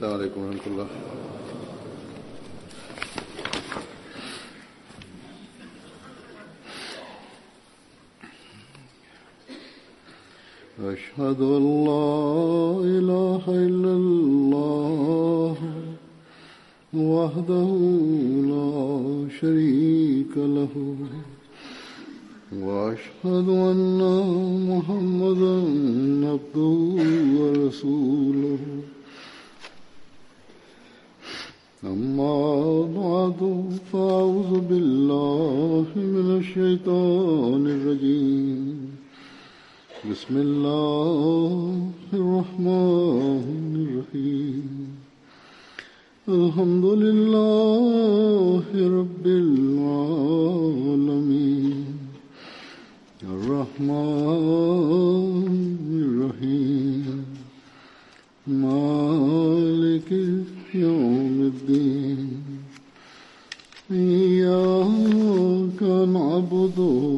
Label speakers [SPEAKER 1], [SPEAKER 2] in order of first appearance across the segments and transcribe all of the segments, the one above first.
[SPEAKER 1] السلام عليكم ورحمة الله. أشهد أن لا إله إلا الله وحده لا شريك له وأشهد أن محمدا عبده ورسوله أما بعد فأعوذ بالله من الشيطان الرجيم بسم الله الرحمن الرحيم الحمد لله رب العالمين الرحمن الرحيم مالك يوم الدين إياك نعبد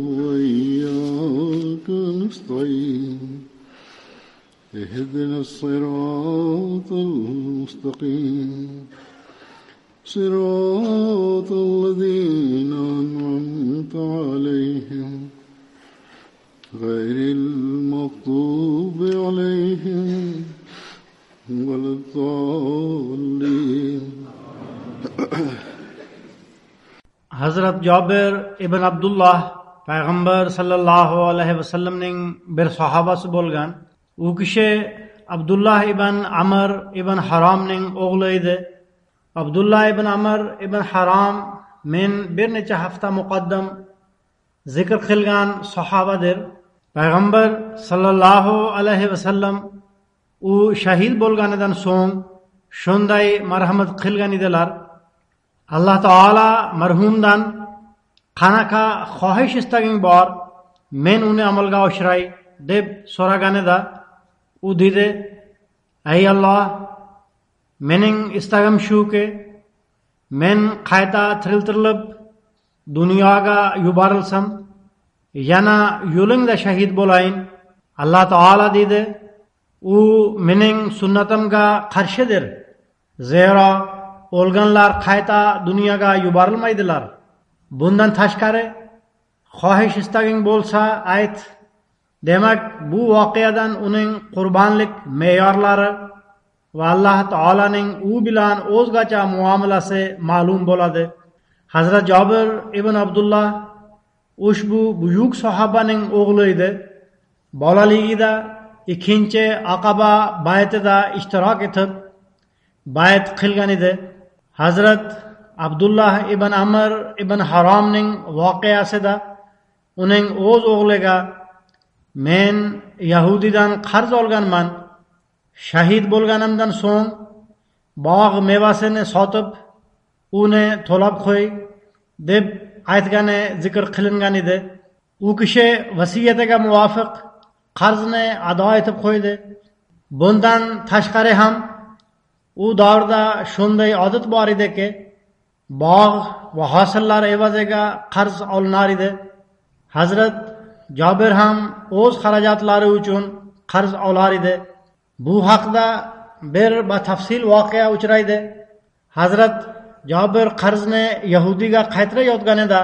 [SPEAKER 1] وإياك نستعين اهدنا الصراط المستقيم صراط الذين أنعمت عليهم غير المغضوب عليهم ولا الضالين.
[SPEAKER 2] Hazrat Jabir ibn Abdullah payg'ambar sallallohu alayhi vasallamning bir sahabasi bo'lgan. U kishi Abdullah ibn Amr ibn Haromning o'g'li edi. Abdullah ibn Amr ibn Harom men bir necha hafta muqaddam zikr qilgan sahobadir. Payg'ambar sallallohu alayhi vasallam u shahid bo'lganidan so'ng shunday marhamat qilgan edilar. Alloh taolo marhumdan qanaqa xohish istaging bor, men uni amalga oshiray deb so'raganida u dedi: "Ey Alloh, mening istagim shuki, men qayta tiriltirilib dunyoga yuborilsam, yana yo'lingda shahid bo'layin." Alloh taolo dedi: "U mening sunnatimga qarshidir. Zero o'lganlar qayta dunyoga yuborilmaydilar. Bundan tashqari xohish istaging bo'lsa ayt." Demak, bu voqeadan uning qurbonlik me'yorlari va Alloh taolaning u bilan o'zgacha muomalasi ma'lum bo'ladi. Hazrat Jabir ibn Abdullah ushbu buyuk sahobaning o'g'li edi. Bolaligida ikkinchi Aqaba bay'atida ishtirok etib bay'at qilgan edi. Hazrat Abdullah ibn Amr ibn Haromning voqeasida uning o'z o'g'liga: "Men Yahudidan qarz olganman. Shahid bo'lganimdan so'ng bog' mevasini sotib, uni to'lab qo'y" deb aytgani zikr qilingan edi. U kishi vasiyatiga muvofiq qarzni ado etib qo'ydi. Bundan tashqari ham u davrda shunday odat bor ediki, bog' va hosillar evaziga qarz olinar edi. Hazrat Jabir ham o'z xarajatlari uchun qarz olar edi. Bu haqda bir batafsil voqea uchraydi. Hazrat Jabir qarzni Yahudiga qaytarayotganida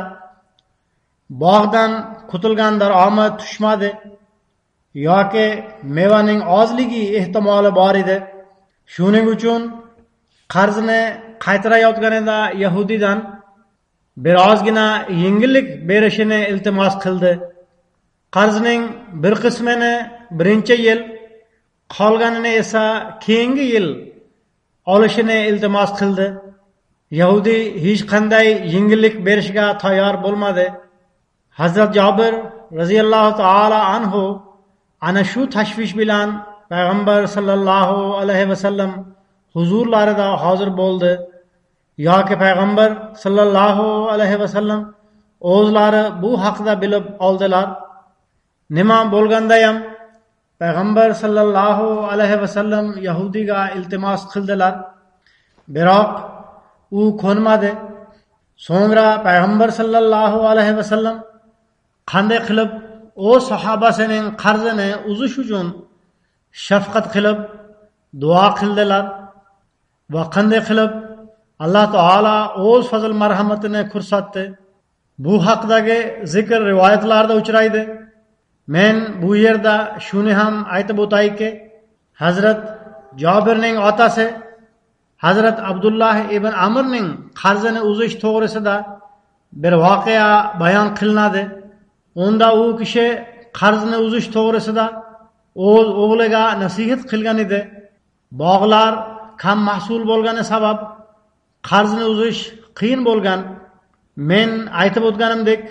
[SPEAKER 2] bog'dan kutilgan daromad tushmadi yoki mevaning ozligi ehtimoli bor edi. Shuning uchun qarzni qaytarayotganida Yahudidan birozgina yengillik berishini iltimos qildi. Qarzning bir qismini birinchi yil, qolganini esa keyingi yil olishini iltimos qildi. Yahudi hech qanday yengillik berishga tayyor bo'lmadi. Hazrat Jabir radhiyallohu taala anhu ana shu tashvish bilan payg'ambar sallallohu alayhi vasallam huzurlarida hozir bo'ldi. Yoki payg'ambar sallallohu alayhi vasallam o'zlari bu haqida bilib oldilar. Nima bo'lganda ham payg'ambar sallallohu alayhi vasallam Yahudiga iltimos qildilar. Biroq u ko'nmadi. So'ngra payg'ambar sallallohu alayhi vasallam qanday qilib o'z sahobasining qarzini uzish uchun shafqat qilib duo qildilar. va qanday qilib Alloh taolo o'z fazl marhamatini ko'rsatdi. Bu haqdagi zikr rivoyatlarda uchraydi. Men bu yerda shuni ham aytib o'tayki, Hazrat Jobirning otasi Hazrat Abdullah ibn Amrning qarzini uzish to'g'risida bir voqea bayon qilinadi. Unda u kishi qarzni uzish to'g'risida o'z o'g'liga nasihat qilgan edi. Bog'lar kam mahsul bo'lgani sabab qarzni uzish qiyin bo'lgan. Men aytib o'tganimdek,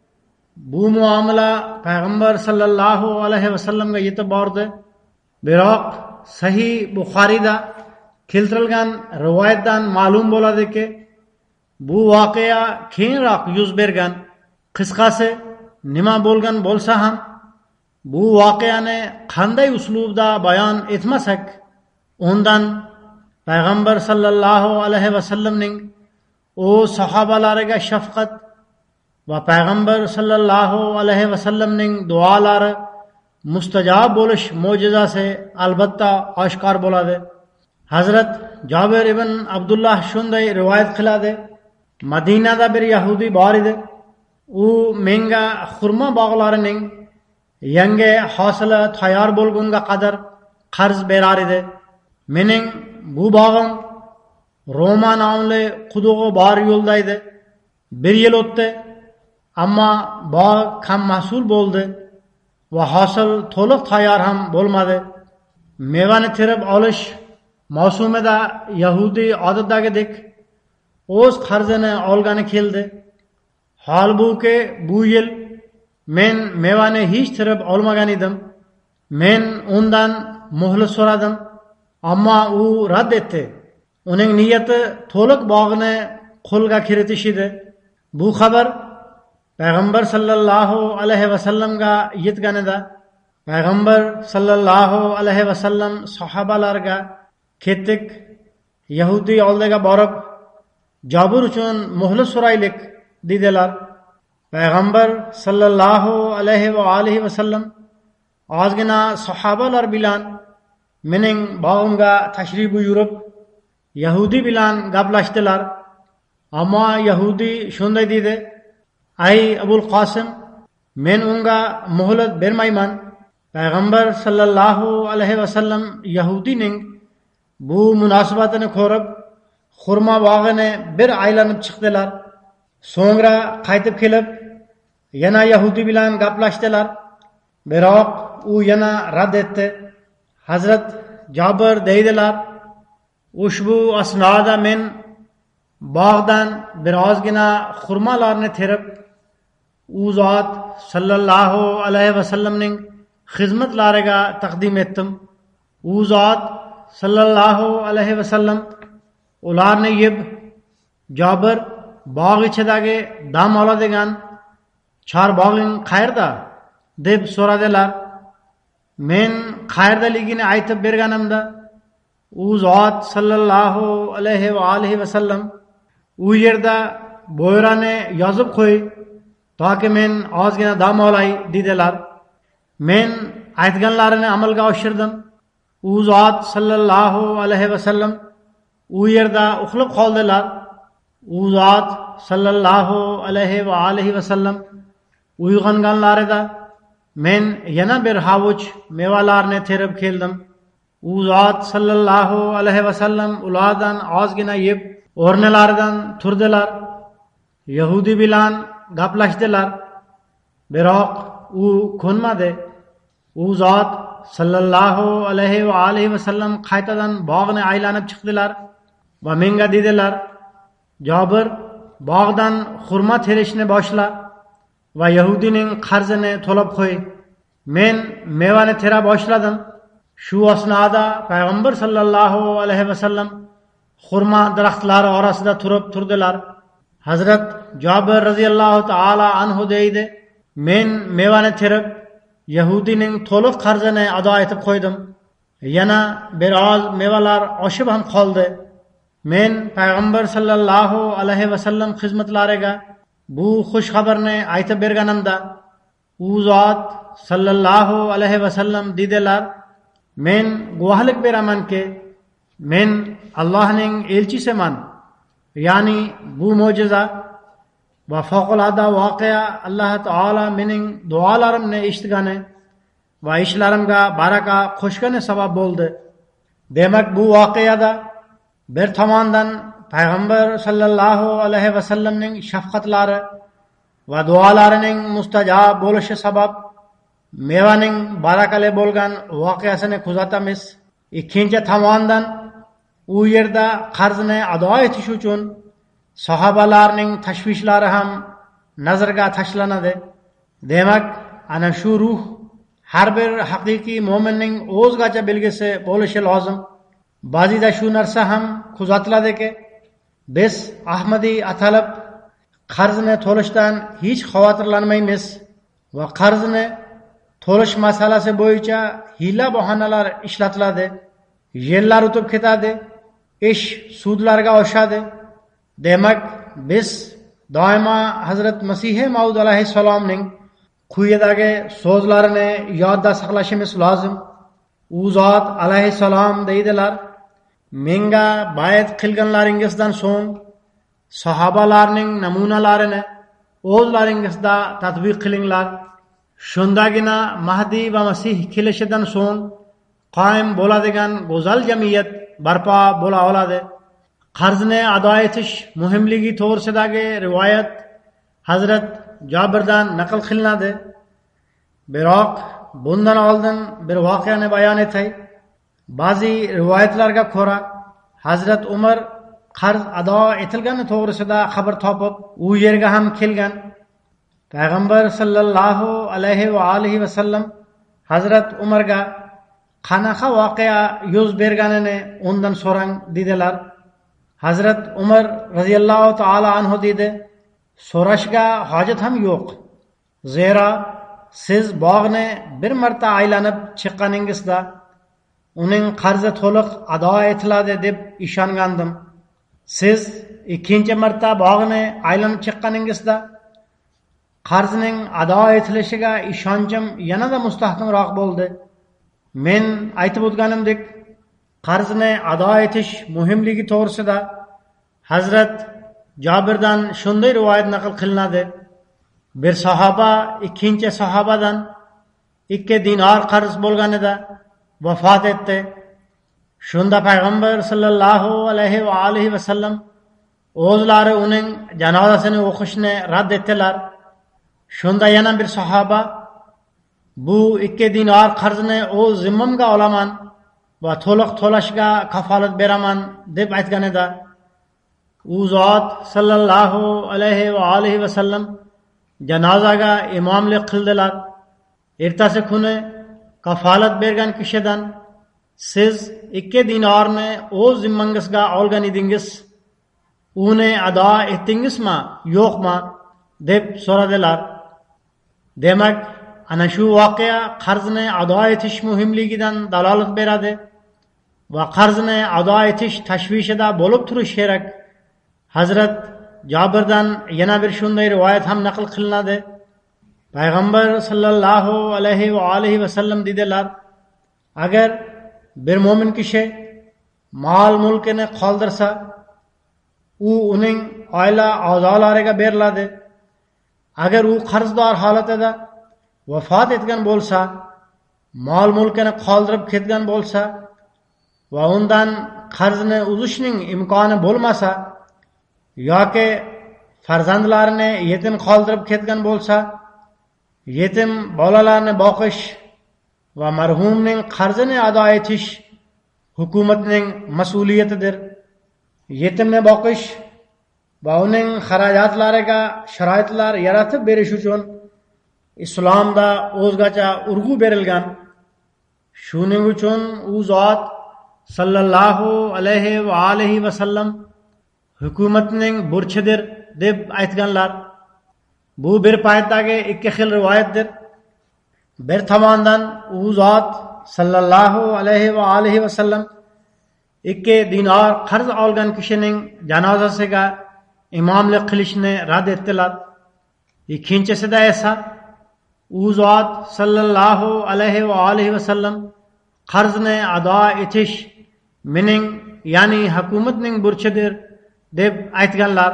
[SPEAKER 2] bu muomala payg'ambar sallallohu alayhi vasallamga yetib bordi. Biroq Sahih Buxoriyda keltirilgan rivoyatdan ma'lum bo'ladiki, bu voqea keyinroq yuz bergan. Qisqasi, nima bo'lgan bo'lsa ham, bu voqeani qanday uslubda bayon etmasak, undan payg'ambar sallallohu alayhi vasallamning o sahobalariga shafqat va payg'ambar sallallohu alayhi vasallamning duolari mustajob bo'lish mo'jizasi albatta oshkor bo'ladi. Hazrat Jobir ibn Abdullah shunday rivoyat qiladi: Madinada bir yahudi bor edi. U menga xurmo bog'larining yangi hosili tayyor bo'lgunga qadar qarz berar edi. Mening bu bog'im Roma nomli qudug'i bor yo'lda edi. Bir yil o'tdi, ammo bog' kam mahsul bo'ldi va hosil to'liq tayyor ham bo'lmadi. Mevani terib olish mavsumida yahudi odatdagidek o'z qarzini olgani keldi. Holbuki bu yil men mevani hech terib olmagan edim. Men undan muhlat so'radim, ammo u rad etdi. Uning niyati to'liq bog'ni qo'lga kiritish edi. Bu xabar payg'ambar sallallohu alayhi vasallamga yetganida payg'ambar sallallohu alayhi vasallam sahobalarga ketdik, yahudi oldiga borib Jobir uchun muhlat so'raylik dedilar. Payg'ambar sallallohu alayhi va alihi vasallam ozgina sahobalar bilan mening bog'imga tashrif buyurib yahudi bilan gaplashdilar. Ammo yahudi shunday dedi: Ay Abul Qosim, men unga muhlat bermayman. Payg'ambar sallallohu alayhi vasallam yahudining bu munosabatini ko'rib xurmo bog'ini bir aylanib chiqdilar. So'ngra qaytib kelib yana yahudi bilan gaplashdilar. Biroq u yana rad etdi. Hazrat Jobir deydilar: Ushbu asnoda men bog'dan birozgina xurmolarni terib, u zot sallallohu alayhi vasallamning xizmatlariga taqdim etdim. U zot sallallohu alayhi vasallam ularni yeb, Jobir bog' ichidagi dam oladigan chorbog'ing qayerda deb so'radilar. Men qayerdaligini aytib berganimda u zot sallallohu alayhi va alihi vasallam u yerda bo'yrani yozib qo'y, toki men ozgina dam olay dedilar. Men aytganlarini amalga oshirdim. U zot sallallohu alayhi vasallam u yerda uxlab qoldilar. U zot sallallohu alayhi va alihi vasallam uyg'onganlarida men yana bir havuch mevalarni terib keldim. U zot sallallohu alayhi vasallam ulardan ozgina yeb o'rnlaridan turdilar. Yahudi bilan gaplashdilar. Biroq u ko'nmadi. U zot sallallohu alayhi va alihi vasallam qaytadan bog'ni aylanib chiqdilar va menga dedilar: Jobir, bog'dan xurmo terishni boshla va yahudining qarzini to'lab qo'y. Men mevani tera boshladim. Shu asnoda payg'ambar sallallohu alayhi vasallam xurmo daraxtlari orasida turdilar. Hazrat Jobir radhiyallohu taala anhu deydi: Men mevani terib yahudining to'liq qarzini ado etib qo'ydim. Yana biroz mevalar oshib ham qoldi. Men payg'ambar sallallohu alayhi vasallam xizmatlariga bu xush xabarni aytib berganimda u zot sallallohu alayhi vasallam dedilar: Men guvohlik beramanki, men Allohning elchisiman, ya'ni bu mo'jiza va favqulodda voqea Alloh taolo mening duolarimni eshitgani va ishlarimga baraka qo'shgani sabab bo'ldi. Demak, bu voqeada bir tomondan payg'ambar sallallohu alayhi vasallamning shafqatlari va duolarining mustajob bo'lishi sabab mevaning barakali bo'lgan voqeasini kuzatamiz. Ikkinchi tomondan u yerda qarzni ado etish uchun sahobalarning tashvishlari ham nazarga tashlanadi. Demak, ana shu ruh har bir haqiqiy mo'minning o'zgacha belgisi bo'lishi lozim. Ba'zida shu narsa ham kuzatiladiki, biz Ahmadiy atalib qarzni to'lashdan hech xavotirlanmaymiz va qarzni to'lish masalasi bo'yicha hiyla bahonalar ishlatiladi. Yillar o'tib ketadi, ish sudlarga oshadi. Demak, biz doimo Hazrat Masih Maud alayhissalomning quyidagi so'zlarini yodda saqlashimiz lozim. U zot alayhissalom deydilar: menga bayat qilganlaringizdan so'ng sahobalarning namunalarini o'zlaringizda tatbiq qilinglar. Shundagina Mahdi va Masih kelishidan so'ng qoyim bo'ladigan go'zal jamiyat barpo bo'la oladi. Qarzni ado etish muhimligi to'g'risidagi rivoyat Hazrat Jabirdan naql qilinadi. Biroq bundan oldin bir voqeani bayon etay. Ba'zi rivoyatlarga ko'ra Hazrat Umar qarz ado etilgani to'g'risida xabar topib, u yerga ham kelgan. Payg'ambar sallallohu alayhi va alihi vasallam Hazrat Umarga qanaqa voqea yuz berganini undan so'rang dedilar. Hazrat Umar radhiyallohu ta'ala anhu dedi: so'rashga hojat ham yo'q. Zero siz bog'ni bir marta aylanib chiqqaningizda uning qarzi to'liq ado etiladi deb ishongandim. Siz ikkinchi marta bog'ni aylanib chiqqaningizda qarzning ado etilishiga ishonchim yanada mustahkamroq bo'ldi. Men aytib o'tganimdek, qarzni ado etish muhimligi to'g'risida Hazrat Jabirdan shunday rivoyat naql qilinadi: bir sahoba ikkinchi sahobadan 2 dinor qarz bo'lganida vafot etdi. Shunda payg'ambar sallallohu alayhi va alihi vasallam o'zlari uning janozasini o'qishni rad etdilar. Shunda yana bir sahoba bu 2 dinor qarzni o'z zimmamga olaman va to'liq to'lashga kafolat beraman deb aytganida u zot sallallohu alayhi va alihi vasallam janozaga imomlik qildilar. Ertasi kuni kafolat bergan kishidan siz 2 dinorni o'z zimmangizga olgan edingiz, uni ado etdingizmi yo'qmi deb so'radilar. Demak, ana shu voqea qarzni ado etish muhimligidan dalolat beradi va qarzni ado etish tashvishida bo'lib turish kerak. Hazrat Jabirdan yana bir shunday rivoyat ham naql qilinadi. Payg'ambar sallallohu alayhi va alihi vasallam dedilar: agar bir mo'min kishi mol mulkini qoldirsa, u uning oila a'zolariga beriladi. Agar u qarzdor holatida vafot etgan bo'lsa, mol mulkini qoldirib ketgan bo'lsa va undan qarzni uzishning imkoni bo'lmasa yoki farzandlarini yetim qoldirib ketgan bo'lsa, yetim bolalarni boqish va marhumning qarzini ado etish hukumatning mas'uliyatidir. Yetimni boqish va uning xarajatlariga sharoitlar yaratib berish uchun islomda o'zgacha urg'u berilgan. Shuning uchun u zot sallallohu alayhi va alihi vasallam hukumatning burchidir deb aytganlar. Bu bir paytdagi 2 xil rivoyatdir. Bir tomondan u zot sallallohu alayhi va alihi vasallam 2 dinor qarz olgan kishining janozasiga imomlik qilishni rad etdilar. Ikkinchisida esa u zot sallallohu alayhi va alihi vasallam qarzni ado etish mening ya'ni hukumatning burchidir deb aytganlar.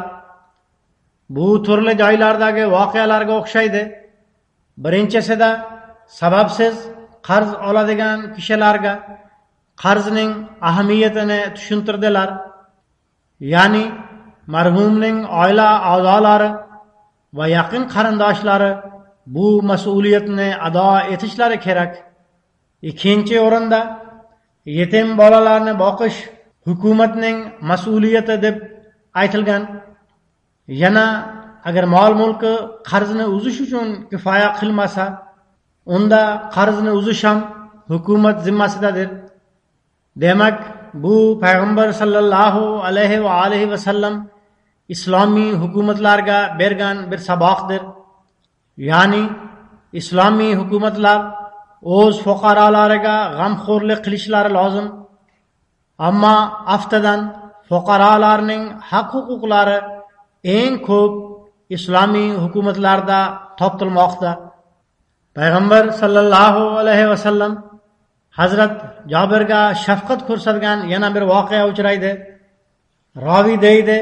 [SPEAKER 2] Bu turli joylardagi voqealarga o'xshaydi. Birinchisida sababsiz qarz oladigan kishilarga qarzning ahamiyatini tushuntirdilar. Ya'ni marhumning oila a'zolari va yaqin qarindoshlari bu mas'uliyatni ado etishlari kerak. Ikkinchi o'rinda yetim bolalarni boqish hukumatning mas'uliyati deb aytilgan. Yana agar mol mulki qarzni uzish uchun kifoya qilmasa, unda qarzni uzish ham hukumat zimmasidadir. Demak, bu payg'ambar sallallohu alayhi va alihi vasallam islomiy hukumatlarga bergan bir saboqdir. Ya'ni islomiy hukumatlar o'z fuqarolariga g'amxo'rlik qilishlari lozim. Ammo aftidan fuqarolarning haq-huquqlari eng ko'p islomiy hukumatlarda topilmoqda. Payg'ambar sallallohu alayhi vasallam Hazrat Jobirga shafqat ko'rsatgan yana bir voqea uchraydi. Ravi deydi: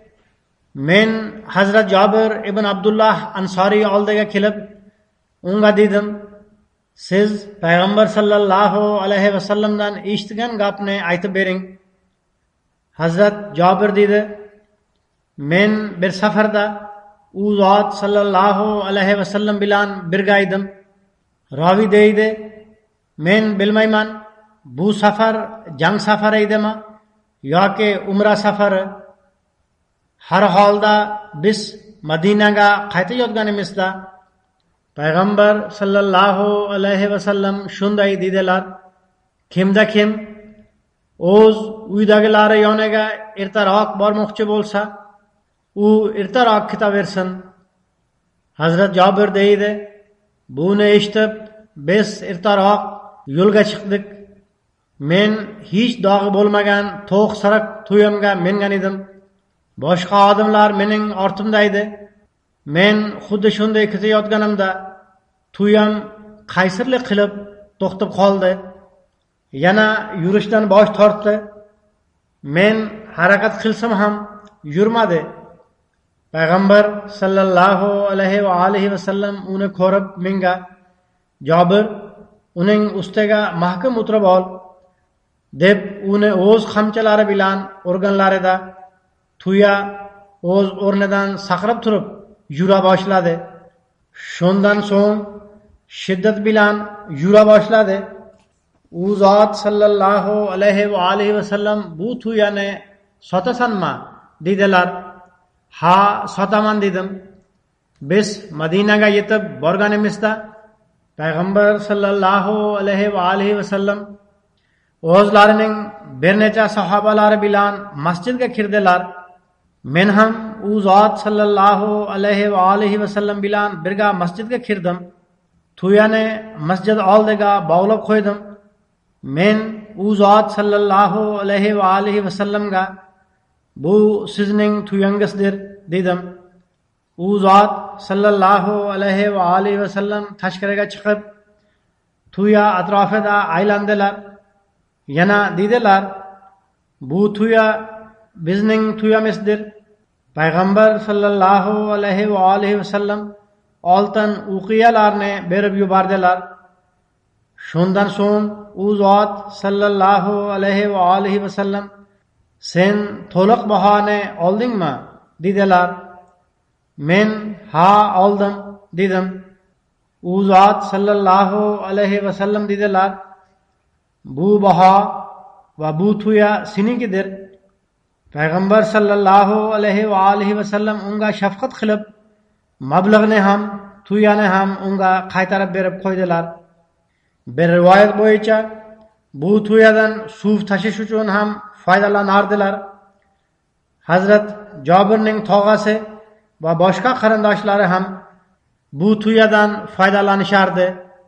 [SPEAKER 2] Men Hazrat Jobir ibn Abdullah Ansoriy oldiga kelib, unga dedim: Siz payg'ambar sallallohu alayhi vasallamdan eshitgan gapni aytib bering. Hazrat Jobir dedi: Men bir safarda u zot sallallohu alayhi vasallam bilan birga edim. Ravi deydi: Men bilmayman, bu safar jang safari edimi yoki umra safari. Har holda biz Madinaga qaytayotganimizda payg'ambar sallallohu alayhi vasallam shunday dedilar: Kimda kim o'z uydagilari yoniga ertaroq bormoqchi bo'lsa, u ertaroq ketaversin. Hazrat Jobir deydi: Buni eshitib biz ertaroq yo'lga chiqdik. Men hech dog'i bo'lmagan to'q sariq tuyamga mingan edim. Boshqa odamlar mening ortimda edi. Men xuddi shunday ketayotganimda tuyam qaysirlik qilib to'xtab qoldi. Yana yurishdan bosh tortdi. Men harakat qilsam ham yurmadi. Payg'ambar sallallohu alayhi va alihi vasallam uni ko'rib menga: Jobir, uning ustiga mahkam o'tirib ol deb uni o'z qamchalari bilan urganlarida tuya o'z o'rnidan sakrab turib yura boshladi. Shundan so'ng shiddat bilan yura boshladi. U zot sallallohu alayhi va alihi vasallam: Bu tuyani sotasanmi dedilar. Ha, sotaman dedim. Biz Madinaga yetib borganimizda payg'ambar sallallohu alayhi va alihi vasallam o'zlarining bir necha sahobalari bilan masjidga kirdilar. Men ham u zot sallallohu alayhi va alihi vasallam bilan birga masjidga kirdim. Tuyani masjid oldiga bog'lab qo'ydim. Men u zot sallallohu alayhi va alihi vasallamga: Bu sizning tuyangizdir dedim. U zot sallallohu alayhi va alihi vasallam tashqariga chiqib tuya atrofida aylandilar. Yana dedilar: Bu tuya bizning tuyamizdir. Payg'ambar sallallohu alayhi va alihi vasallam oltin uqiyalarni berib yubordilar. Shundan so'ng u zot sallallohu alayhi va alihi vasallam: Sen to'liq bahoni oldingmi dedilar. Men ha oldim dedim. U zot sallallohu alayhi vasallam dedilar: Bu baho va bu tuya senikidir. Payg'ambar sallallohu alayhi va alihi vasallam unga shafqat qilib mablag'ni ham tuyani ham unga qaytarib berib qo'ydilar. Bir rivoyat bo'yicha bu tuyadan suv tashish uchun ham foydalanardilar. Hazrat Jobirning tog'asi va boshqa qarindoshlari ham bu tuyadan foydalanishardi.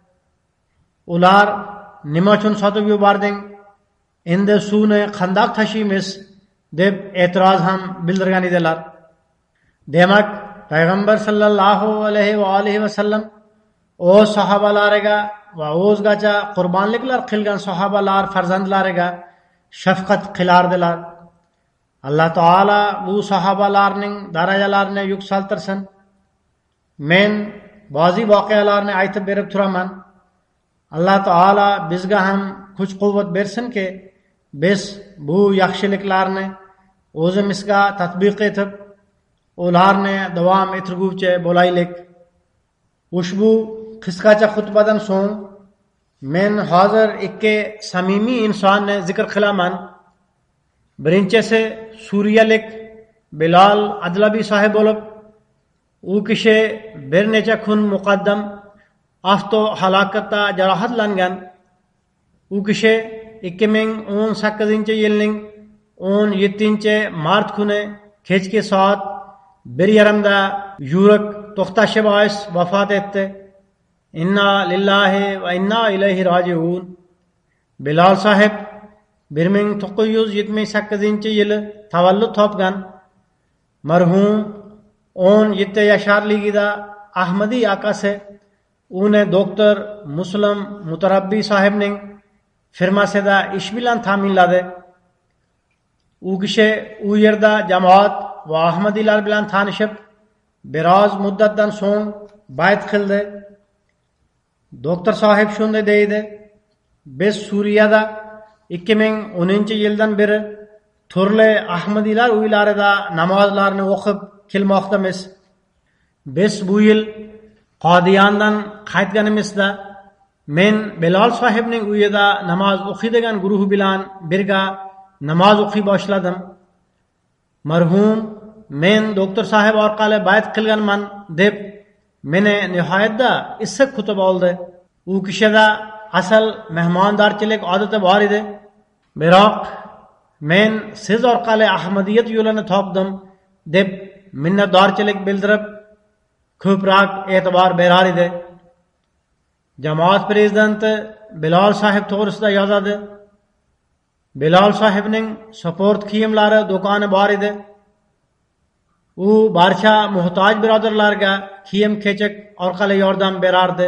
[SPEAKER 2] Ular: Nima uchun sotib yubording? Endi suvni qandoq tashiymiz deb e'tiroz ham bildirgan edilar. Demak, payg'ambar sallallohu alayhi va alihi vasallam o'z sahobalariga va o'zgacha qurbonliklar qilgan sahobalar farzandlariga shafqat qilardilar. Alloh taolo bu sahobalarning darajalarini yuksaltirsin. Men ba'zi voqealarni aytib berib turaman. Alloh taolo bizga ham kuch-quvvat bersinki, biz bu yaxshiliklarni o'zimizga tatbiq etib, ularni davom ettirguvchi bo'laylik. Ushbu qisqacha xutbadan so'ng men hozir ikki samimiy insonni zikr qilaman. Birinchisi suriyalik Bilal Adlabi sahib bo'lib, u kishi bir necha kun muqaddam avtohalokatda jarohatlangan. U kishi 2018-yilning 17-mart kuni kechki soat 1:30 da yurak to'xtashi bois vafot etdi. Inna lillahi va inna ilayhi rojiun. Bilal sahib 1978-yili tavallud topgan. Marhum 17 yasharligida Ahmadiy akasi uni doktor Muslim Mutarabbi sahibning firmasida ish bilan ta'minladi. U kishi u yerda jamoat va Ahmadiylar bilan tanishib, biroz muddatdan so'ng bayt qildi. Doktor sahib shunday deydi: biz Suriyada 2010-yildan beri turli Ahmadiylar uylarida namozlarni o'qib kelmoqdamiz. Biz bu yil Qodiyandan qaytganimizda men Bilal sahibning uyida namoz o'qiydigan guruh bilan birga namoz o'qiy boshladim. Marhum men doktor sahib orqali bayt qilganman deb meni nihoyatda issiq kutib oldi. U kishida asal mehmondorchilik odati bor edi. Biroq men siz orqali Ahmadiyat yo'lini topdim deb minnatdorchilik bildirib ko'proq e'tibor berar edi. Jamoat prezidenti Bilal sahib to'g'risida yozadi: Bilal sahibning sport kiyimlari do'koni bor edi. U barcha muhtoj birodarlarga kiyim-kechak orqali yordam berardi.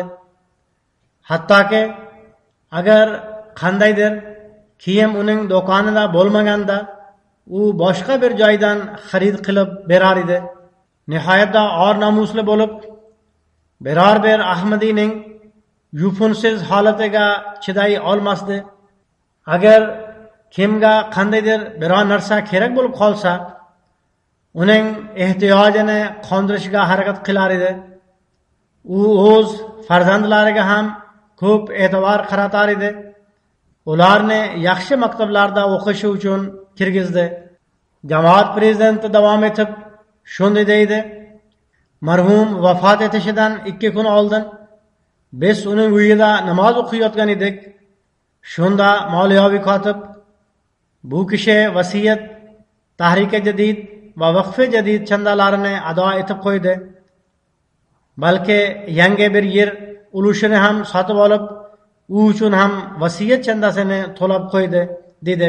[SPEAKER 2] Hattoki agar qandaydir kiyim uning do'konida bo'lmaganda, u boshqa bir joydan xarid qilib berar edi. Nihoyatda or nomusli bo'lib, biror bir Ahmadiyning yupunsiz holatiga chiday olmasdi. Agar kimga qandaydir biror narsa kerak bo'lib qolsa, uning ehtiyojini qondirishga harakat qilar edi. U o'z farzandlariga ham ko'p e'tibor qaratar edi. Ularni yaxshi maktablarda o'qishi uchun kirgizdi. Jamoat prezidenti davom etib shunday deydi: marhum vafot etishidan 2 kun oldin biz uning uyida namoz o'qiyotgan edik. Shunda moliyaviy kotib bu kishi vasiyat, Tahrika Jadid va Vaqfi Jadid chandalarini ado etib qo'ydi. Balki yangi bir yer ulushini ham sotib olib, u uchun ham vasiyat chandasini to'lab qo'ydi, dedi.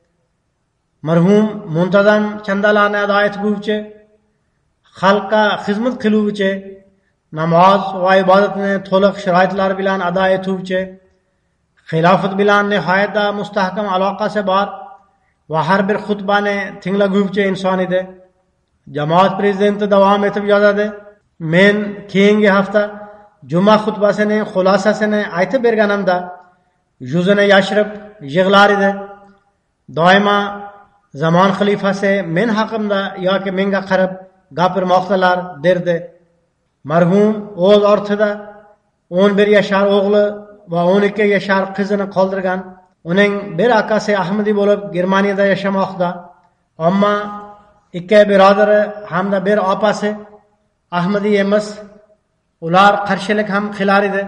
[SPEAKER 2] Marhum muntazam chandalarni ado etguvchi, xalqqa xizmat qiluvchi, namoz va ibodatni to'liq sharoitlar bilan ado etuvchi, xilofat bilan nihoyatda mustahkam aloqasi bor va har bir xutbani tinglaguvchi inson edi. Jamoat prezidenti davom etib yozadi: men keyingi hafta juma xutbasining xulosasini aytib berganimda yuzini yashirib yig'lar edi. Doimo zamon xalifasi men haqimda yoki menga qarab gapirmoqdalar derdi. Marhum o'z ortida 11 yashar o'g'li va 12 yashar qizini qoldirgan. Uning bir akasi Ahmadiy bo'lib Germaniyada yashamoqda. Ammo 2 birodari hamda bir opasi Ahmadiy emas. Ular qarshilik ham qilar edi.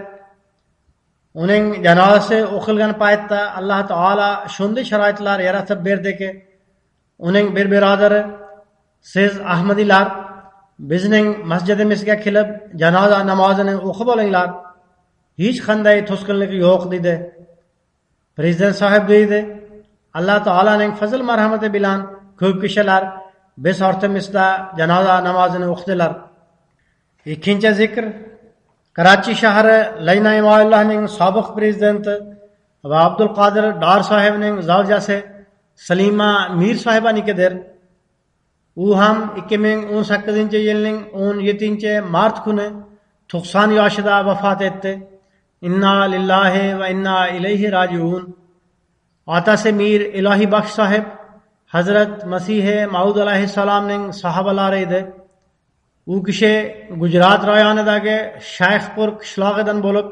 [SPEAKER 2] Uning janozasi o'qilgan paytda Alloh taolo shunday sharoitlar yaratib berdiki, uning bir birodari: siz Ahmadiylar bizning masjidimizga kelib janoza namozini o'qib olinglar, hech qanday to'sqinlik yo'q dedi. Prezident sahib deydi: Alloh taolaning fazl marhamati bilan ko'p kishilar biz ortimizda janoza namozini o'qidilar. Ikkinchi zikr Karachi shahri Layna Imoyillahning sobiq prezidenti va Abdul Qodir Dar sohibning zavjasi Salima Mir sahibanikidir. U ham 2018-yilning 17-mart kuni 90 yoshida vafot etdi. Inna lillahi va inna ilayhi rajiun. Otasi Mir Ilohi Baxsh sahib Hazrat Masih Maud alayhissalomning sahobalari edi. U kishi Gujarat rayonidagi Shayxpur qishlog'idan bo'lib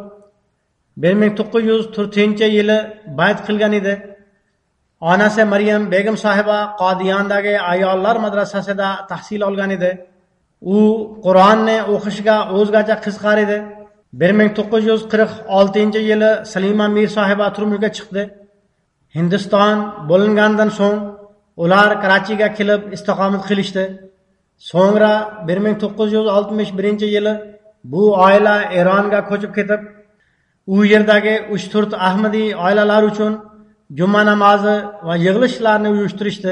[SPEAKER 2] 1904-yili bayt qilgan edi. Onasi Maryam Begim sohiba Qodiyondagi ayollar madrasasida tahsil olgan edi. U Qur'onni o'qishga o'zgacha qiziqar edi. 1946-yili Salima Mir sohiba turmushga chiqdi. Hindiston bo'lingandan so'ng ular Karachiga kelib istiqomat qilishdi. So'ngra 1961-yili bu oila Eronga ko'chib ketib, u yerdagi 3-4 Ahmadiy oilalar uchun juma namozi va yig'ilishlarni uyushtirishdi.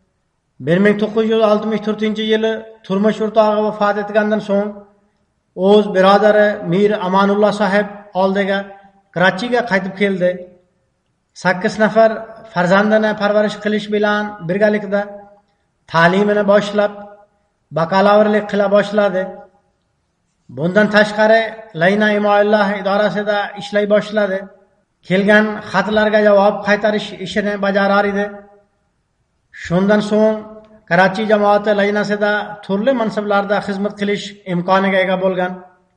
[SPEAKER 2] 1964-yili turmush o'rtog'i vafot etgandan so'ng o'z birodari Mir Amanulloh sahib oldiga Karachiga qaytib keldi. 8 nafar farzandini parvarish qilish bilan birgalikda ta'limini boshlab, bakalavrlik qila boshladi. Bundan tashqari Layna Imoilloh idorasida ishlay boshladi. Kelgan xatlarga javob qaytarish ishini bajarar edi. Shundan so'ng Karachi jamoati Laynasida turli mansablarda xizmat qilish imkoniga ega bo'lgan.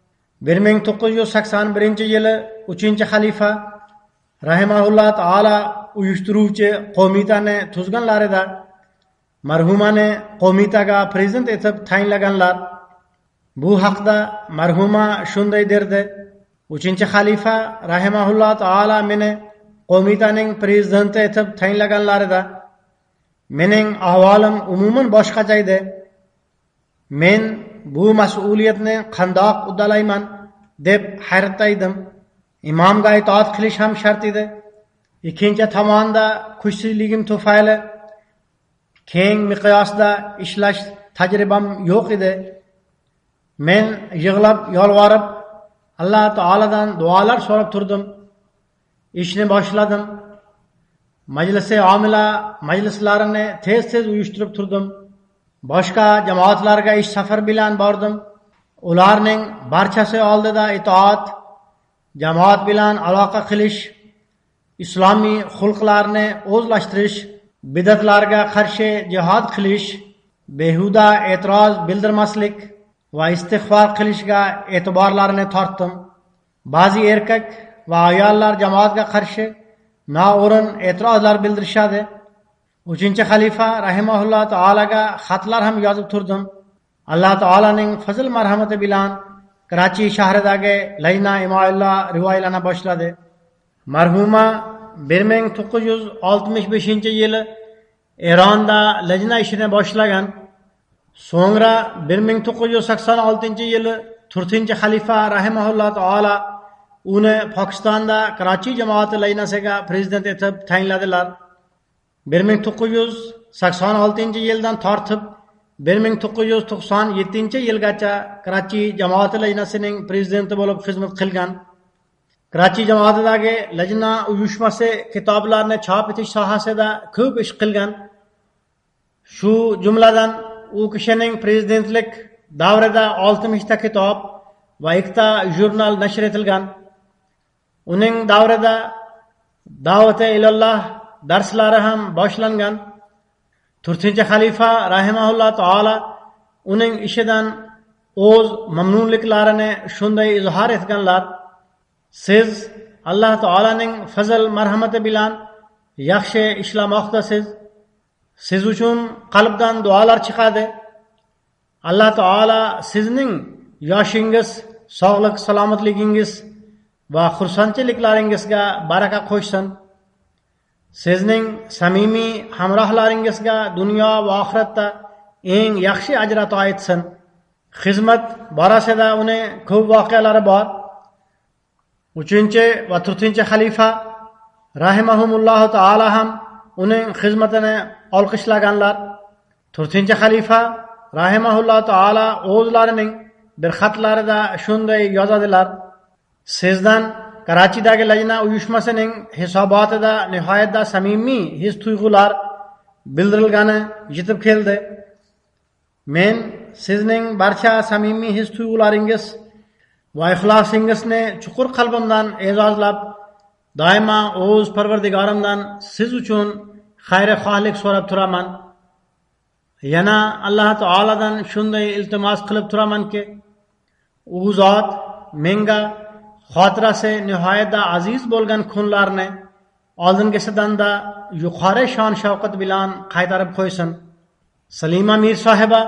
[SPEAKER 2] 1981-yili 3-xalifa rahimahulloh taolo uyushtiruvchi qo'mitani tuzganlarida marhumani qo'mitaga prezident etib tayinlaganlar. Bu haqda marhuma shunday derdi: 3-xalifa rahimahulloh taolo meni qo'mitaning prezidenti etib tayinlaganlarida mening ahvolim umuman boshqacha edi. Men bu mas'uliyatni qandoq uddalayman deb hayratda edim. Imomga itoat qilish ham shart edi. Ikkinchi tomonda kuchsizligim tufayli keng miqyosda ishlash tajribam yo'q edi. Men yig'lab yolvorib Alloh taoladan duolar so'rab turdim. Ishni boshladim. Majlisi omila majlislarini tez uyushtirib turdim. Boshqa jamoatlarga ish safar bilan bordim. Ularning barchasi oldida itoat, jamoat bilan aloqa qilish, islomiy xulqlarni o'zlashtirish, bidatlarga qarshi jihad qilish, behuda e'tiroz bildirmaslik va istig'for qilishga e'tiborlarini tortdim. Ba'zi erkak va ayollar jamoatga qarshi noo'rin e'tirozlar bildirishadi. 3-xalifa rahimahulloh taolaga xatlar ham yozib turdim. Alloh taolaning fazl marhamati bilan Karachi shahridagi Layna Imoilloh rivoyalana boshladi. Marhuma 1965-yili Eronda lajna ishini boshlagan. So'ngra 1986-yili 4-xalifa rahimahulloh taolo uni Pokistonda Karachi jamoati laynasiga prezident etib tayinladilar. 1986-yildan tortib 1997-yilgacha Karachi jamoati laynasining prezidenti bo'lib xizmat qilgan. Karachi jamoatidagi lajna uyushmasi kitoblarni chop etish sohasida ko'p ish qilgan. Shu jumladan u kishining prezidentlik davrida 60 ta kitob va 2 ta jurnal nashr etilgan. Uning davrida da'vati ilalloh darslari ham boshlangan. 4-xalifa rahimahulloh taolo uning ishidan o'z mamnunliklarini shunday izhor etganlar: siz Alloh taolaning fazl marhamati bilan yaxshi ishlamoqdasiz. Siz uchun qalbdan duolar chiqadi. Alloh taolo sizning yoshingiz, sog'lik, salomatligingiz va xursandchiliklaringizga baraka qo'shsin. Sizning samimiy hamrohlaringizga dunyo va oxiratda eng yaxshi ajr ato etsin. Xizmat borasida uni ko'p voqealari bor. 3 va 4-xalifa rahimahumulloh taolo ham uning xizmatini olqishlaganlar. 4-xalifa rahimahulloh taolo o'zlarining bir xatlarida shunday yozadilar: sizdan Karachidagi lajna uyushmasining hisobotida nihoyatda samimiy his tuyg'ular bildirilgani yetib keldi. Men sizning barcha samimiy his-tuyg'ularingiz va ixlosingizni chuqur qalbimdan e'zozlab, doimo o'z Parvardigorimdan siz uchun xayr-xohlik so'rab turaman. Yana Alloh taoladan shunday iltimos qilib turamanki, u zot menga xotirasi nihoyatda aziz bo'lgan kunlarni oldingisidan-da yuqori shon shavqat bilan qaytarib qo'ysin. Salima Mir sohiba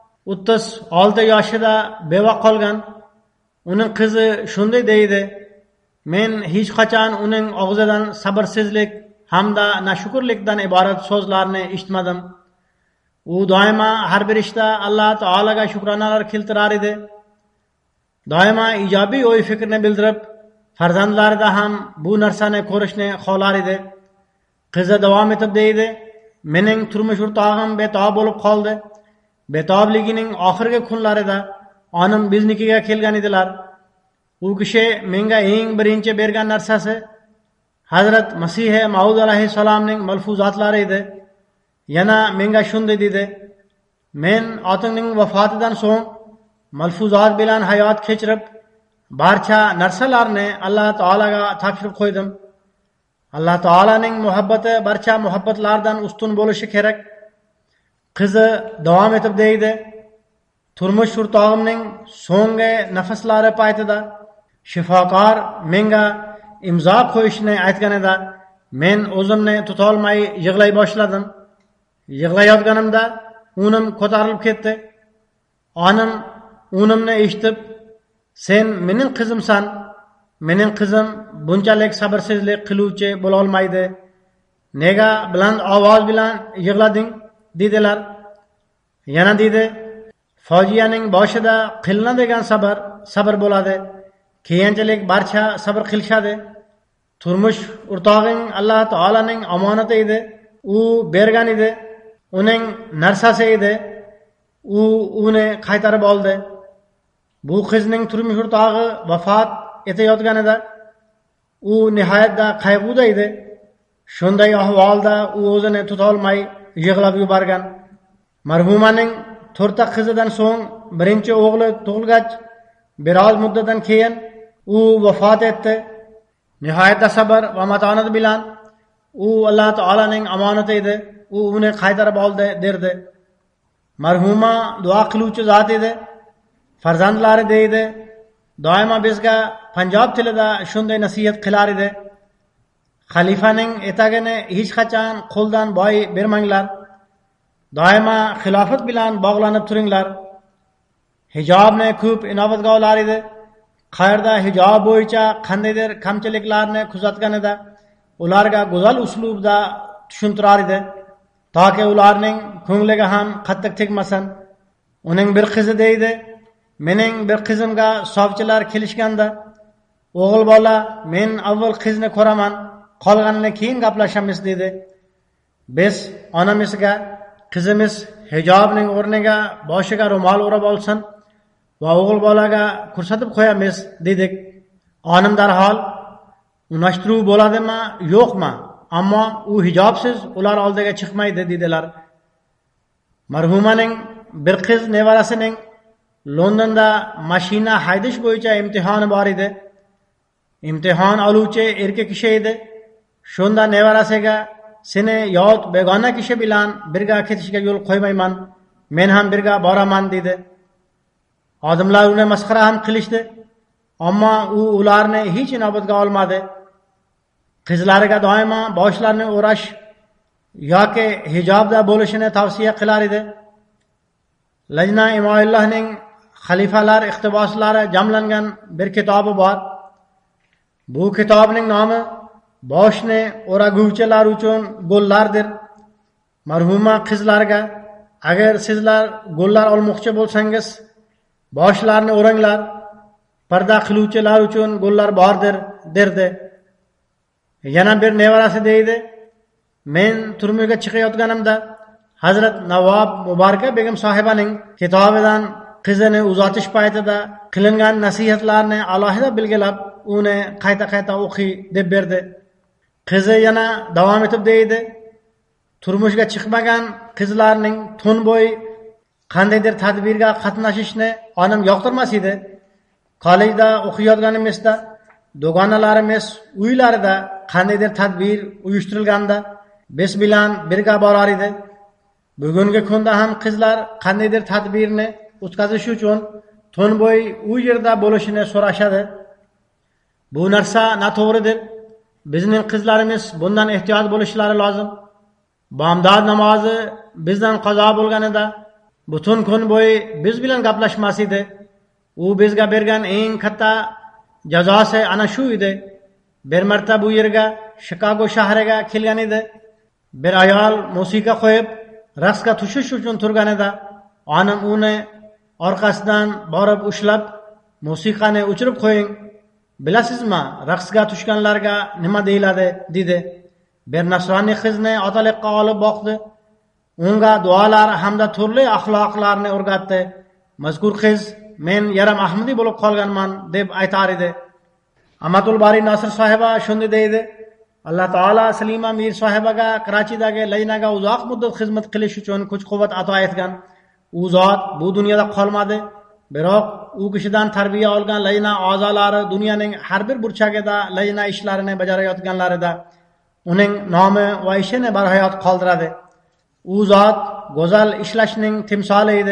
[SPEAKER 2] 36 yoshida beva qolgan. Uning qizi shunday deydi: men hech qachon uning og'zidan sabrsizlik hamda nashukurlikdan iborat so'zlarni eshitmadim. U doimo har bir ishda Alloh taolaga shukronalar keltirar edi. Doimo ijobiy o'y fikrni bildirib, farzandlarida ham bu narsani ko'rishni xohlar edi. Qizi davom etib deydi: mening turmush o'rtog'im betob bo'lib qoldi. Betobligining oxirgi kunlarida onam biznikiga kelgan edilar. U kishi menga eng birinchi bergan narsasi Hazrat Masih Maud alayhissalomning malfuzotlari edi. Yana menga shunday dedi: men otingning vafotidan so'ng malfuzot bilan hayot kechirib, barcha narsalarni Alloh taolaga topshirib qo'ydim. Alloh taolaning muhabbati barcha muhabbatlardan ustun bo'lishi kerak. Qizi davom etib deydi: turmush o'rtog'imning so'nggi nafaslari paytida shifokor menga imzo qo'yishni aytganida men o'zimni tutolmay yig'lay boshladim. Yig'layotganimda unim ko'tarilib ketdi. Onam unimni eshitib: sen mening qizimsan. Mening qizim bunchalik sabrsizlik qiluvchi bo'la olmaydi. Nega baland ovoz bilan yig'lading? dedilar. Yana dedi: fojianing boshida qilinadigan sabr bo'ladi. Keyinchalik barcha sabr qilishadi. Turmush o'rtog'ing Alloh taolaning omonati edi. U bergan edi. Uning narsasi edi. U uni qaytarib oldi. Bu qizning turmush o'rtog'i vafot etayotganida u nihoyatda qayg'uda edi. Shunday ahvolda u o'zini tutolmay yig'lab yuborgan. Marhumaning 4 qizidan so'ng birinchi o'g'li tug'ilgach, biroz muddatdan keyin u vafot etdi. Nihoyatda sabr va matonat bilan u Alloh taolaning omonati edi. U uni qaytarib oldi derdi. Marhuma duo qiluvchi zot edi. Farzandlari deydi: doimo bizga Panjob tilida shunday nasihat qilar edi: xalifaning etagini hech qachon qo'ldan boy bermanglar. Doimo xilofat bilan bog'lanib turinglar. Hijobni ko'p inobatga olar edi. Qayerda hijob bo'yicha qandaydir kamchiliklarni kuzatganida ularga go'zal uslubda tushuntirar edi, toki ularning ko'ngliga ham qattiq tegmasin. Uning bir qizi deydi: mening bir qizimga sovchilar kelishganda, o'g'il bola, men avval qizni ko'raman, qolganini keyin gaplashamiz dedi. Biz onamizga qizimiz hijobning o'rniga boshiga ro'mol o'rab olsin va o'g'il bolaga ko'rsatib qo'yamiz dedik. Onim darhol: unashtiruv bo'ladimi, yo'qmi? Ammo u hijobsiz ular oldiga chiqmaydi dedilar. Marhumaning bir qiz nevarasining Londonda mashina haydash bo'yicha imtihoni bor edi. Imtihon oluvchi erkak kishi edi. Shunda nevarasiga: seni yot begona kishi bilan birga ketishga yo'l qo'ymayman, men ham birga boraman dedi. Odamlar uni masxara ham qilishdi, ammo u ularni hech inobatga olmadi. Qizlariga doimo boshlarini o'rash yoki hijobda bo'lishini tavsiya qilar edi. Lajna Imoillohning xalifalar iqtiboslari jamlangan bir kitobi bor. Bu kitobning nomi boshni o'raguvchilar uchun go'llardir. Marhuma qizlarga: agar sizlar go'llar olmoqchi bo'lsangiz, boshlarni o'ranglar. Parda qiluvchilar uchun go'llar bordir derdi. Yana bir nevarasi deydi: men turmushga chiqayotganimda Hazrat Navob Mubaraka begim sohibaning kitobidan qizini uzatish paytida qilingan nasihatlarni alohida belgilab, uni qayta o'qiy deb berdi. Qizi yana davom etib deydi: turmushga chiqmagan qizlarning tun bo'yi qandaydir tadbirga qatnashishni onam yoqtirmas edi. Kollejda o'qiyotganimizda do'gonalarimiz uylarida qandaydir tadbir uyushtirilganda biz bilan birga borar edi. Bugungi kunda ham qizlar qandaydir tadbirni o'tkazish uchun tun bo'yi u yerda bo'lishini so'rashadi. Bu narsa noto'g'ridir. Bizning qizlarimiz bundan ehtiyot bo'lishlari lozim. Bomdod namozi bizdan qazo bo'lganida butun kun bo'yi biz bilan gaplashmas edi. U bizga bergan eng katta jazosi ana shu edi. Bir marta bu yerga Chicago shahriga kelgan edi. Bir ayol musiqa qo'yib raqsga tushish uchun turganida onam uni orqasidan borib ushlab musiqani o'chirib qo'ying. Bilasizmi, raqsga tushganlarga nima deyiladi dedi. Bir nasroniy qizni otalikqa olib boqdi. Unga duolar hamda turli axloqlarni o'rgatdi. Mazkur qiz men yaram ahmadiy bo'lib qolganman deb aytar edi. Amatul Bari Nasr sohiba shunday deydi. Alloh taolo Salima Mir sohibaga Karachidagi laynaga uzoq muddat xizmat qilish uchun kuch-quvvat ato etgan. U zot bu dunyoda qolmadi. Biroq u kishidan tarbiya olgan layna a'zolari dunyoning har bir burchagida layna ishlarini bajarayotganlarida uning nomi va ishini barhayot qoldiradi. U zot go'zal ishlashning timsoli edi.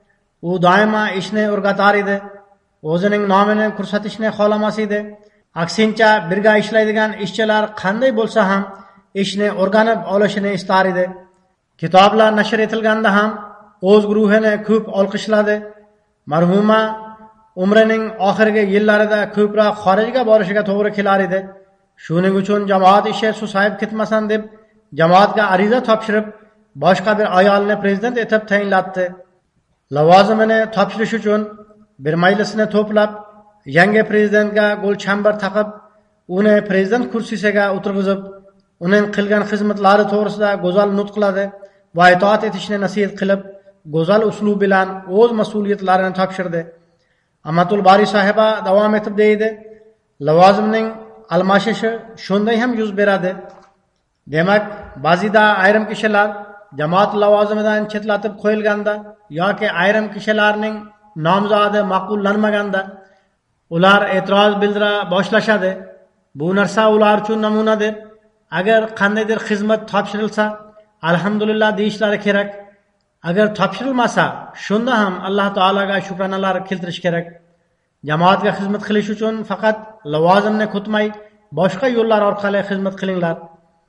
[SPEAKER 2] U doimo ishni o'rgatar edi. O'zining nomini ko'rsatishni xohlamas edi. Aksincha birga ishlaydigan ishchilar qanday bo'lsa ham ishni o'rganib olishini istar edi. Kitoblar nashr etilganda ham o'z guruhini ko'p olqishladi. Marhuma umrining oxirgi yillarida ko'proq xorijga borishiga to'g'ri kelar edi. Shuning uchun jamoat ishi susayib ketmasin deb jamoatga ariza topshirib boshqa bir ayolni prezident etib tayinlatdi. Lavozimini topshirish uchun bir majlisni to'plab yangi prezidentga gulchambar taqib, uni prezident kursisiga o'tirg'izib, uning qilgan xizmatlari to'g'risida go'zal nutqladi va itoat etishni nasihat qilib, go'zal uslub bilan o'z mas'uliyatlarini topshirdi. Amatul Bari sohiba davom etib deydi, lavozimning almashishi shunday ham yuz beradi. Demak, ba'zida ayrim kishilar jamoat lavozimidan chetlatib qo'yilganda yoki ayrim kishilarning nomzodi ma'qullanmaganda ular e'tiroz bildira boshlashadi. Bu narsa ular uchun namunadir. Agar qandaydir xizmat topshirilsa, alhamdulillah deyishlari kerak. Agar topshirilmasa, shunda ham Alloh taolaga shukranalar keltirish kerak. Jamoatga xizmat qilish uchun faqat lavozimni kutmay, boshqa yo'llar orqali xizmat qilinglar.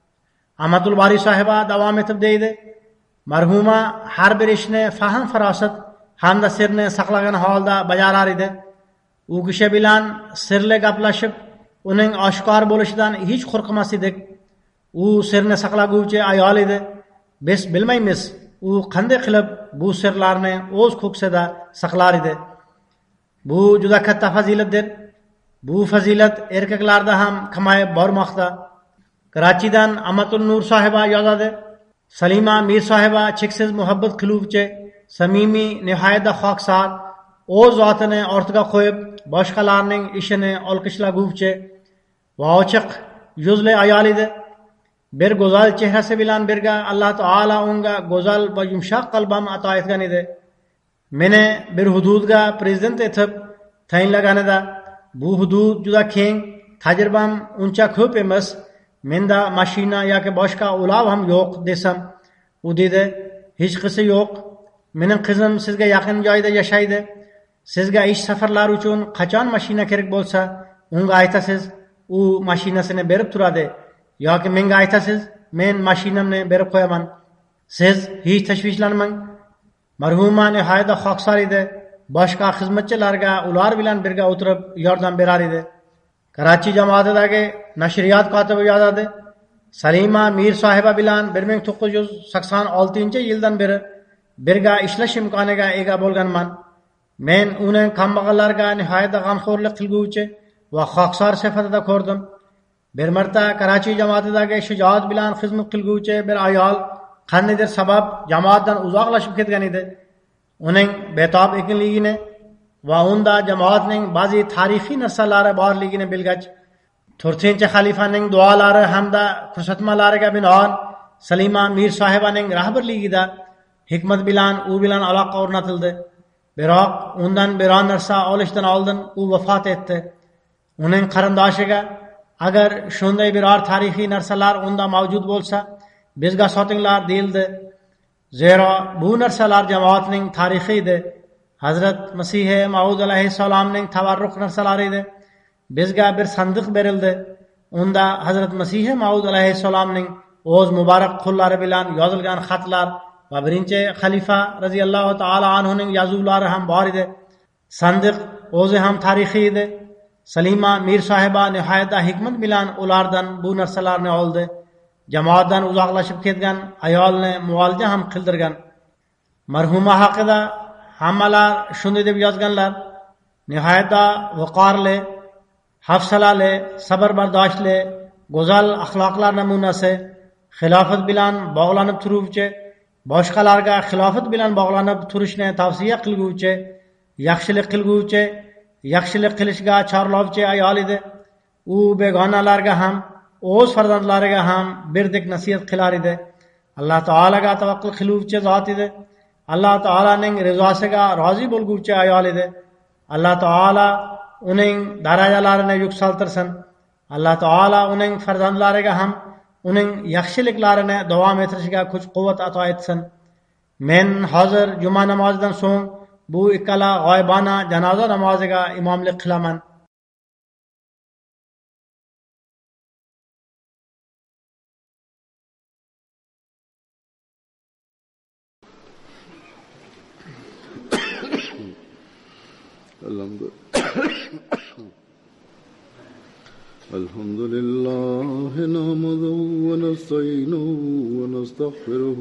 [SPEAKER 2] Amatul Bari sohiba davom etib deydi, marhuma har bir ishni fahm farosat hamda sirni saqlagan holda bajarar edi. U kishi bilan sirli gaplashib, uning oshkor bo'lishidan hech qo'rqmas edik. U sirni saqlaguvchi ayol edi. Biz bilmaymiz, u qanday qilib bu sirlarni o'z ko'ksida saqlar edi. Bu juda katta fazilatdir. Bu fazilat erkaklarda ham kamayib bormoqda. Karachidan Amatul Nur sohiba yozadi. Salima Mir sohiba cheksiz muhabbat qiluvchi, samimiy, nihoyatda xoksar, o'z zotini ortiga qo'yib, boshqalarning ishini olqishlaguvchi va ochiq yuzli ayol edi. Bir go'zal chehrasi bilan birga Alloh taolo unga go'zal va yumshoq qalbam ato etgan edi. Meni bir hududga prezident etib tayinlaganida bu hudud juda keng, tajribam uncha ko'p emas. Menda mashina yoki boshqa ulov ham yo'q desam, u dedi, hech qisi yo'q. Mening qizim sizga yaqin joyda yashaydi. Sizga ish safarlari uchun qachon mashina kerak bo'lsa, unga aytasiz, u mashinasini berib turadi. Yoki menga aytasiz, men mashinamni berib qo'yaman. Siz hech tashvishlanmang. Marhuma nihoyatda xoksar edi. Boshqa xizmatchilarga ular bilan birga o'tirib yordam berar edi. Karachi jamoatidagi nashriyot kotibi yozadi. Salima Mir sohiba bilan 1986-yildan beri birga ishlash imkoniga ega bo'lganman. Men uni kambag'allarga nihoyatda g'amxo'rlik qilguvchi va xoksor sifatida ko'rdim. Bir marta Karachi jamoatidagi shijoat bilan xizmat qilguvchi bir ayol qandaydir sabab jamoatdan uzoqlashib ketgan edi. Uning betob ekanligini va unda jamoatning ba'zi tarixiy narsalari borligini bilgach, 4-xalifaning duolari hamda ko'rsatmalariga binoan Salima Mir sahibaning rahbarligida hikmat bilan u bilan aloqa o'rnatildi. Biroq undan biron narsa olishdan oldin u vafot etdi. Uning qarindoshiga agar shunday biror tarixiy narsalar unda mavjud bo'lsa, bizga sotinglar deyildi. Zero bu narsalar jamoatning tarixi edi. Hazrat Masih Maud alayhissalomning tabarruk narsalari edi. Bizga bir sandiq berildi. Unda Hazrat Masih Maud alayhissalomning o'z muborak qo'llari bilan yozilgan xatlar va birinchi xalifa radhiyallohu taala anhuning yozuvlari ham bor edi. Sandiq o'zi ham tarixiy edi. Salima Mir sohiba nihoyatda hikmat bilan ulardan bu narsalarni oldi. Jamoatdan uzoqlashib ketgan ayolni muolaja ham qildirgan. Marhuma haqida hammalar shunday deb yozganlar: nihoyatda viqorli, hafsalali, sabr bardoshli, go'zal axloqlar namunasi, xilofat bilan bog'lanib turuvchi, boshqalarga xilofat bilan bog'lanib turishni tavsiya qilguvchi, yaxshilik qilguvchi, yaxshilik qilishga chorlovchi ayol edi. U begonalarga ham, o'z farzandlariga ham birdek nasihat qilar edi. Alloh taolaga tavakkul qiluvchi zot edi. Alloh taolaning rizosiga rozi bo'lguvchi ayol edi. Alloh taola uning darajalarini yuksaltirsin. Alloh taola uning farzandlariga ham uning yaxshiliklarini davom ettirishiga kuch-quvvat ato etsin. Men hozir juma namozidan so'ng bu ikkala g'oybona janoza namoziga imomlik qilaman.
[SPEAKER 1] الحمد لله نحمده ونستعينه ونستغفره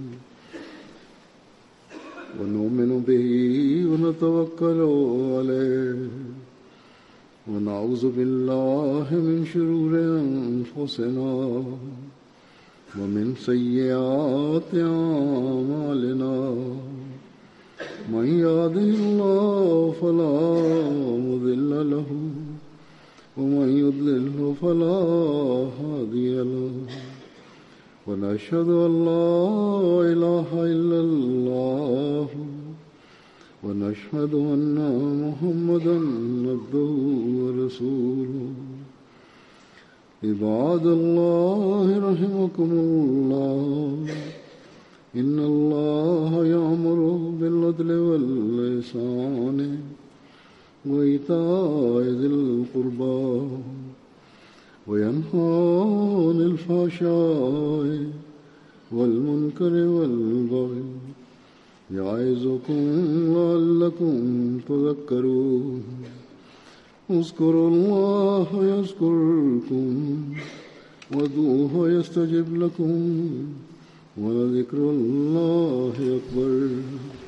[SPEAKER 1] ونؤمن به ونتوكل عليه ونعوذ بالله من شرور أنفسنا ومن سيئات أعمالنا من يهده الله فلا مضل له ومن يضلل فلا هادي له ونشهد أن لا إله إلا الله ونشهد أن محمدا عبده ورسوله عباد الله رحمكم الله إن الله يأمر بالعدل والإحسان وإيتاء ذي القربى وينهى عن الفحشاء والمنكر والبغي يعظكم لعلكم تذكرون اذكروا الله يذكركم وادعوه يستجب لكم ولذكر الله أكبر.